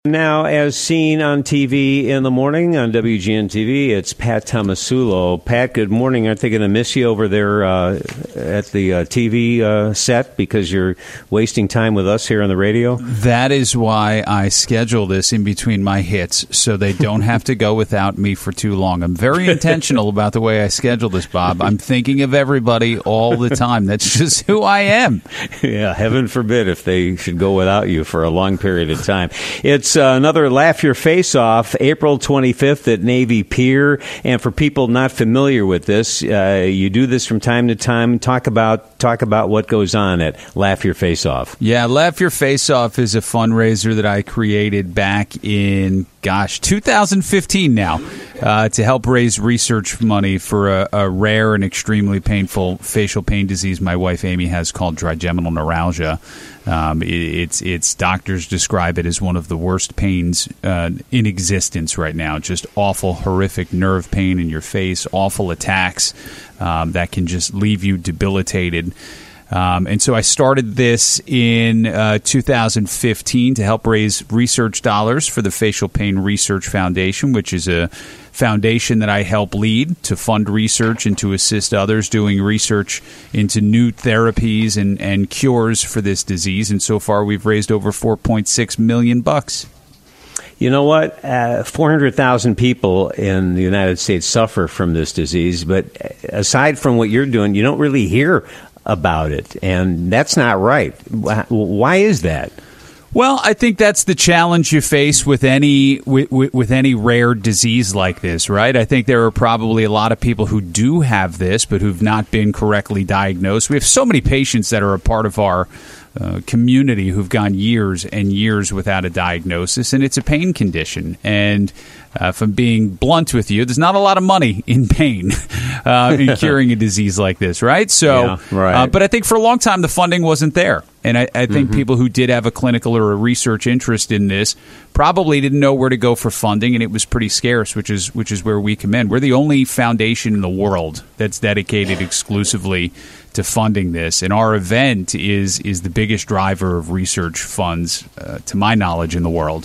Now, as seen on TV in the morning on WGN TV, it's Pat Tomasulo. Pat, good morning. Aren't they going to miss you over there at the TV set because you're wasting time with us here on the radio? That is why I schedule this in between my hits, so they don't have to go without me for too long. I'm very intentional about the way I schedule this, Bob. I'm thinking of everybody all the time. That's just who I am. Yeah, heaven forbid if they should go without you for a long period of time. It's another Laugh Your Face Off, April 25th at Navy Pier. And for people not familiar with this, you do this from time to time. Talk about what goes on at Laugh Your Face Off. Yeah, Laugh Your Face Off is a fundraiser that I created back in, 2015 now, to help raise research money for a rare and extremely painful facial pain disease my wife Amy has called trigeminal neuralgia. It's doctors describe it as one of the worst pains in existence right now. Just awful, horrific nerve pain in your face, awful attacks that can just leave you debilitated. And so I started this in 2015 to help raise research dollars for the Facial Pain Research Foundation, which is a foundation that I help lead to fund research and to assist others doing research into new therapies and cures for this disease. And so far, we've raised over $4.6 million. You know what? 400,000 people in the United States suffer from this disease. But aside from what you're doing, you don't really hear about it, and that's not right. Why is that? Well, I think that's the challenge you face with any with any rare disease like this, right? I think there are probably a lot of people who do have this, but who've not been correctly diagnosed. We have so many patients that are a part of our community who've gone years and years without a diagnosis, and it's a pain condition. And if I'm being blunt with you, there's not a lot of money in pain in curing a disease like this, right? So, yeah, right. But I think for a long time the funding wasn't there. And I think people who did have a clinical or a research interest in this probably didn't know where to go for funding, and it was pretty scarce, which is where we come in. We're the only foundation in the world that's dedicated exclusively to funding this, and our event is the biggest driver of research funds, to my knowledge, in the world.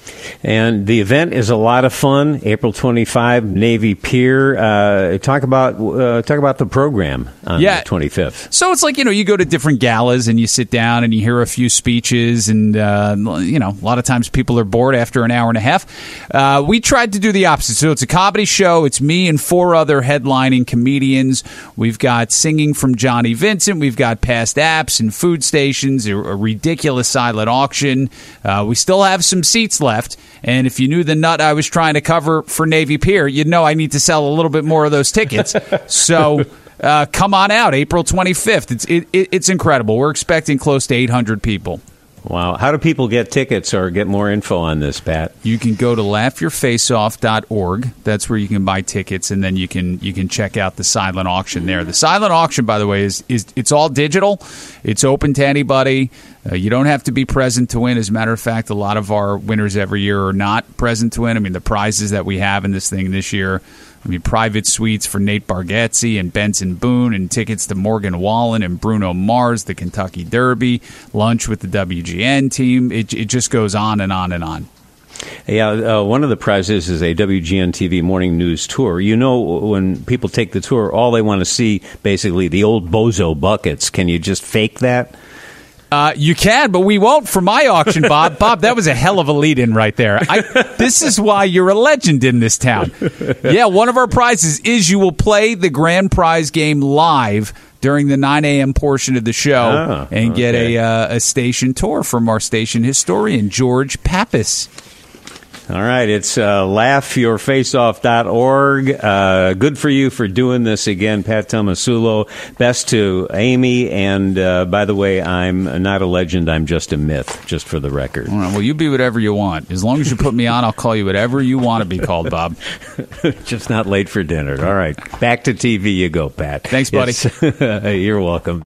And the event is a lot of fun. April 25, Navy Pier. Talk about the program on the 25th. So it's like, you go to different galas and you sit down and you hear a few speeches, and a lot of times people are bored after an hour and a half. We tried to do the opposite. So it's a comedy show. It's me and 4 other headlining comedians. We've got singing from Johnny Vincent. We've got past apps and food stations. A ridiculous silent auction. We still have some seats left. And if you knew the nut I was trying to cover for Navy Pier, you'd know I need to sell a little bit more of those tickets. So come on out, April 25th. It's incredible. We're expecting close to 800 people. Wow. How do people get tickets or get more info on this, Pat? You can go to laughyourfaceoff.org. That's where you can buy tickets, and then you can check out the silent auction there. The silent auction, by the way, is it's all digital. It's open to anybody. You don't have to be present to win. As a matter of fact, a lot of our winners every year are not present to win. I mean, the prizes that we have in this thing this year, private suites for Nate Bargatze and Benson Boone, and tickets to Morgan Wallen and Bruno Mars, the Kentucky Derby, lunch with the WGN team. It just goes on and on and on. Yeah, one of the prizes is a WGN TV morning news tour. When people take the tour, all they want to see, basically, the old bozo buckets. Can you just fake that? You can, but we won't for my auction, Bob. Bob, that was a hell of a lead-in right there. This is why you're a legend in this town. Yeah, one of our prizes is you will play the grand prize game live during the 9 a.m. portion of the show and get a station tour from our station historian, George Pappas. All right, it's laughyourfaceoff.org. Good for you for doing this again, Pat Tomasulo. Best to Amy, and by the way, I'm not a legend, I'm just a myth, just for the record. All right, well, you be whatever you want. As long as you put me on, I'll call you whatever you want to be called, Bob. Just not late for dinner. All right, back to TV you go, Pat. Thanks, buddy. You're welcome.